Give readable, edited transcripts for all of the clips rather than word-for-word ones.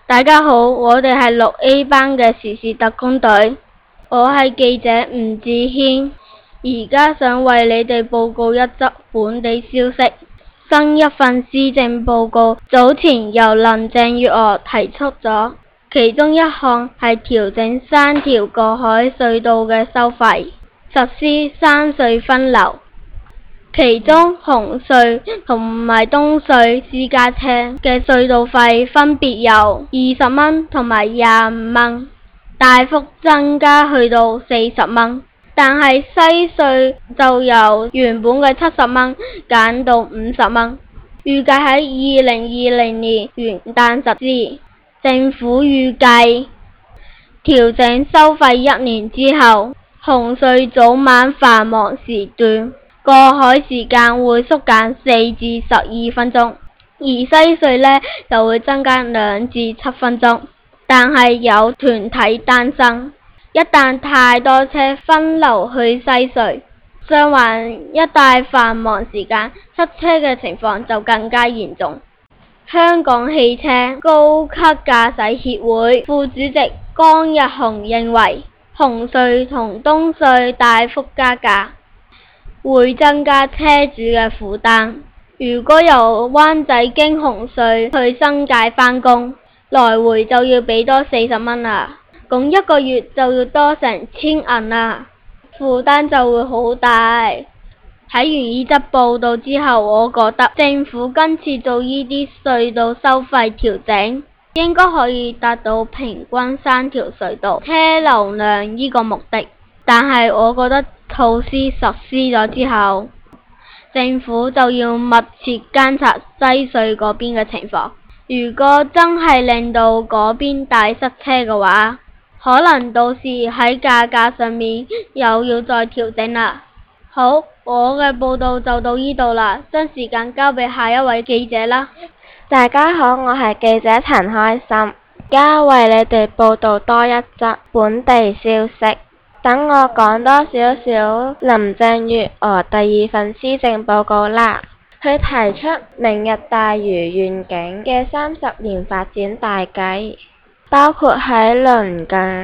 大家好，我哋係6A 班嘅時事特工隊，我係記者吳志軒，而家想為你哋報告一則本地消息。新一份施政報告早前由林鄭月娥提出咗，其中一項係調整3條過海隧道嘅收費，實施三隧分流。其中紅隧同埋東隧私家車嘅隧道費分別由20蚊同埋25蚊，大幅增加去到40蚊。但係西隧就由原本嘅70蚊減到50蚊，預計喺2020年元旦實施。政府預計調整收費1年之後，紅隧早晚繁忙時段過海時間會縮減4至12分鐘，而西隧呢就會增加2至7分鐘。但係有團體擔心，一旦太多車分流去西隧，上環一帶繁忙時間塞車嘅情況就更加嚴重。香港汽車高級駕駛協會副主席江日雄認為，紅隧同東隧大幅加價會增加車主嘅負擔。如果由灣仔經紅隧去新界返工，來回就要俾多40蚊啦，咁1個月就要多成1000銀啦，負擔就會好大。睇完呢則報道之後，我覺得政府今次做呢啲隧道收費調整，應該可以達到平均3條隧道車流量呢個目的。但係我覺得措施實施咗之後，政府就要密切監察西隧嗰邊嘅情況。如果真係令到嗰邊大塞車嘅話，可能到時喺價格上面又要再調整啦。好，我嘅報道就到呢度啦，將時間交俾下一位記者啦。 大家好，我係記者陳開心，而家為你哋報道多一則本地消息。等我講多少少林鄭月娥第2份施政報告啦。佢提出明日大嶼願景嘅30年發展大計，包括喺鄰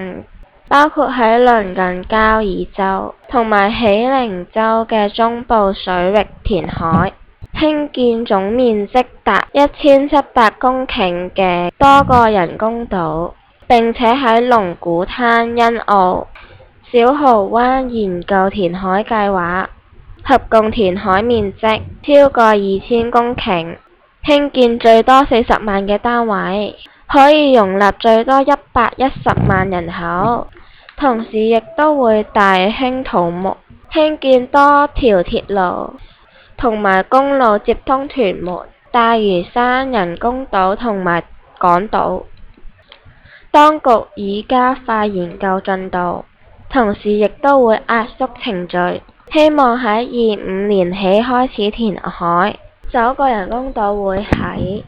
近交椅洲同埋喜靈洲嘅中部水域填海，興建總面積達1700公頃嘅多個人工島，並且喺龍鼓灘、欣澳、小蠔灣研究填海計劃，合共填海面積超過2000公頃，興建最多40萬嘅單位，可以容納最多110萬人口。同時亦都會大興土木，興建多條鐵路同埋公路接通屯門、大嶼山人工島同埋港島。當局已加快研究進度，同時亦都會壓縮程序，希望喺25年起開始填海。首個人工島會喺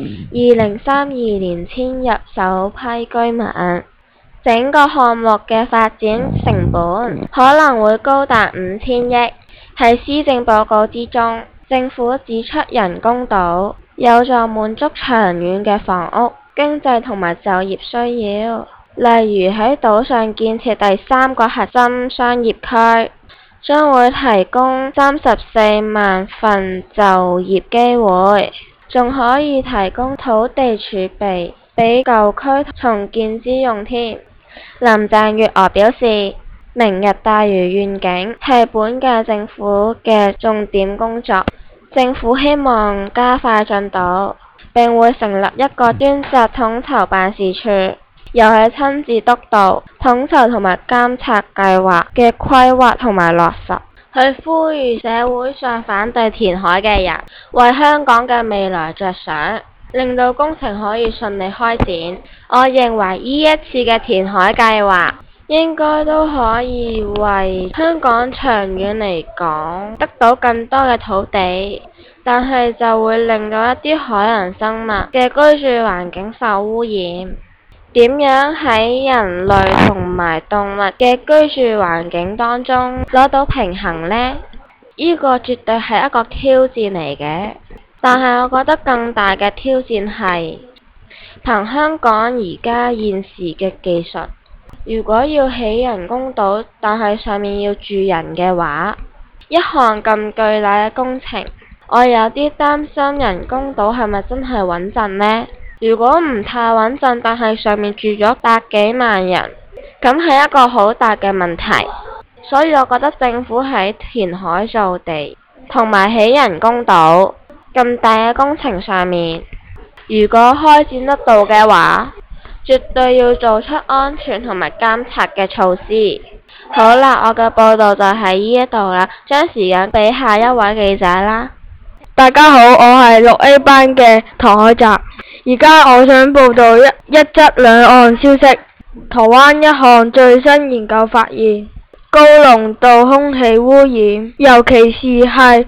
2032年遷入首批居民。整個項目嘅發展成本可能會高達5000億。喺施政報告之中，政府指出人工島有助滿足長遠嘅房屋、經濟同埋就業需要，例如喺島上建設第3個核心商業區，將會提供34萬份就業機會，仲可以提供土地儲備俾舊區重建之用添。林鄭月娥表示，明日大嶼願景係本屆政府嘅重點工作，政府希望加快進度，並會成立一個專責統籌辦事處，又係親自督導、統籌同埋監察計劃嘅規劃同埋落實。佢呼籲社會上反對填海嘅人為香港嘅未來着想，令到工程可以順利開展。我認為呢一次嘅填海計劃應該都可以為香港長遠嚟講得到更多嘅土地，但係就會令到一啲海洋生物嘅居住環境受污染。點樣喺人類同埋動物嘅居住環境當中攞到平衡呢？呢個絕對係一個挑戰嚟嘅。但係我覺得更大嘅挑戰係憑香港而家現時嘅技術，如果要起人工島，但係上面要住人嘅話，一項咁巨大嘅工程，我有啲擔心人工島係咪真係穩陣呢？如果唔太穩陣，但係上面住咗百幾萬人，咁係一個好大嘅問題。所以我覺得政府喺填海造地同埋起人工島咁大嘅工程上面，如果開展得到嘅話，絕對要做出安全同埋監察嘅措施。好啦，我嘅報道就喺呢一度啦，將時間俾下一位記者啦。 大家好，我係6A 班嘅唐海澤，而家我想報道一則兩岸消息。台灣一項最新研究發現，高濃度空氣污染，尤其是係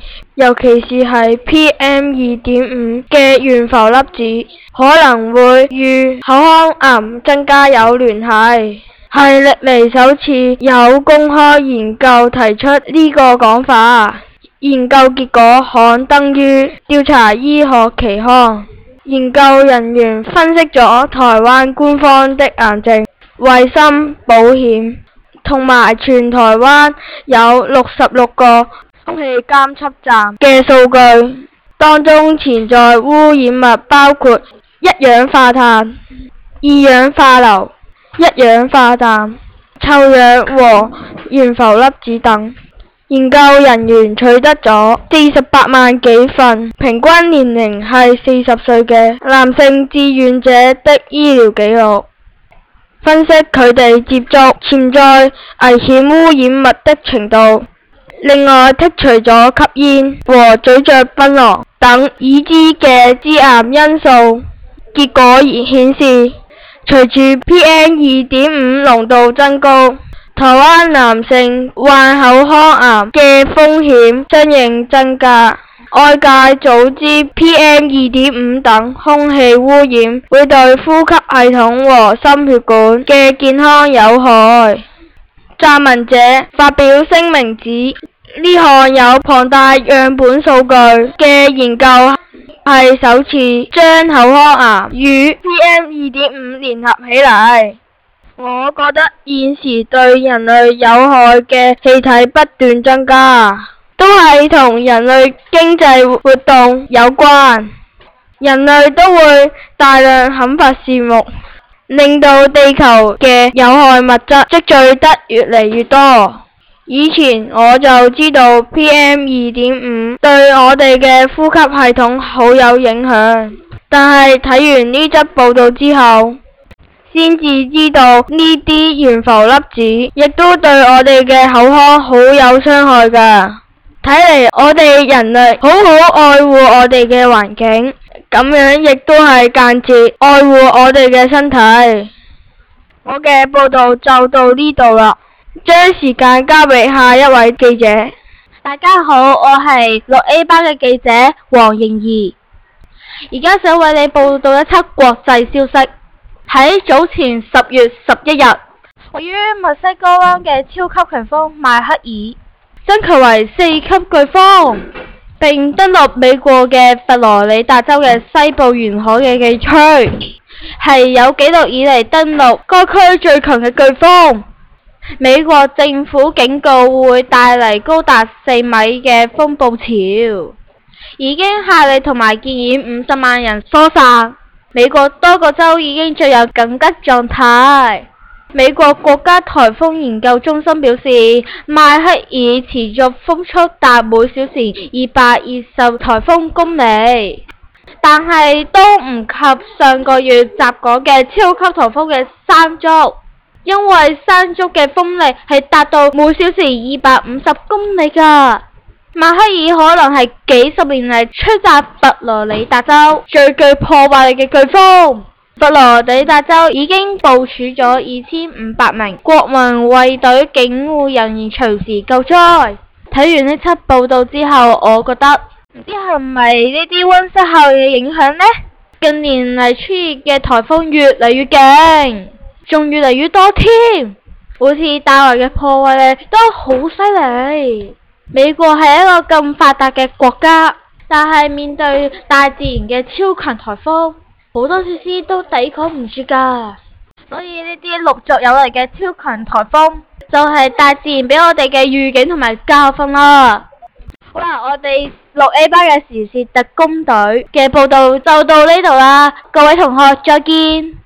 PM2.5 嘅懸浮粒子，可能會與口腔癌增加有聯繫，係歷嚟首次有公開研究提出呢個講法。研究結果刊登於調查醫學期刊。研究人員分析咗台灣官方的癌症、衛生保險同埋全台灣有66個空氣監測站嘅數據，當中潛在污染物包括一氧化碳、二氧化硫、一氧化氮、臭氧和懸浮粒子等。研究人員取得咗48萬幾份平均年齡係40歲嘅男性志願者的醫療記錄，分析佢哋接觸潛在危險污染物的程度。另外剔除咗吸煙和咀嚼檳榔等已知嘅致癌因素，結果顯示隨住 PM2.5 濃度增高，台灣男性患口腔癌嘅風險相應增加。外界早知 PM2.5 等空氣污染會對呼吸系統和心血管嘅健康有害。撰文者發表聲明指，呢項有龐大樣本數據嘅研究係首次將口腔癌與 PM2.5 聯合起嚟。我覺得現時對人類有害嘅氣體不斷增加，都係同人類經濟活動有關。人類都會大量砍伐樹木，令到地球嘅有害物質積聚得越嚟越多。以前我就知道 PM2.5 對我哋嘅呼吸系統好有影響，但係睇完呢則報道之後，先至知道呢啲懸浮粒子亦都對我哋嘅口腔好有傷害㗎。睇嚟我哋人類好好愛護我哋嘅環境，咁樣亦都係間接愛護我哋嘅身體。我嘅報道就到呢度啦，將時間交俾下一位記者。大家好，我係6A 班嘅記者黃盈儀，而家想為你報道一則國際消息。喺早前10月11日，位於墨西哥灣嘅超級颶風邁克爾增強為4級颶風，並登陸美國嘅佛羅里達州嘅西部沿海嘅地區，係有紀錄以嚟登陸該區最強嘅颶風。美國政府警告會帶嚟高達4米嘅風暴潮，已經下令同埋建議50萬人疏散。美國多個州已經進入緊急狀態。美國國家颱風研究中心表示，邁克爾持續風速達每小時220颱風公里，但係都唔及上個月襲港嘅超級颱風嘅山竹，因為山竹嘅風力係達到每小時250公里㗎。邁克爾可能係幾十年嚟吹襲佛羅里達州最具破壞力嘅颶風。佛羅里達州已經部署咗2500名國民衛隊警護人員隨時救災。睇完呢則報道之後，我覺得唔知係咪呢啲溫室效應嘅影響呢？近年嚟出現嘅颱風越嚟越勁，仲越嚟越多添，好似帶來嘅破壞力都好犀利。美國係一個咁發達嘅國家，但係面對大自然嘅超強颱風， 好多設施都抵抗唔住㗎。 所以呢啲陸續有嚟嘅超強颱風，就係大自然俾我哋嘅預警同埋教訓啦。好啦，我哋6A 班嘅時事特工隊嘅報道就到呢度啦，各位同學再見。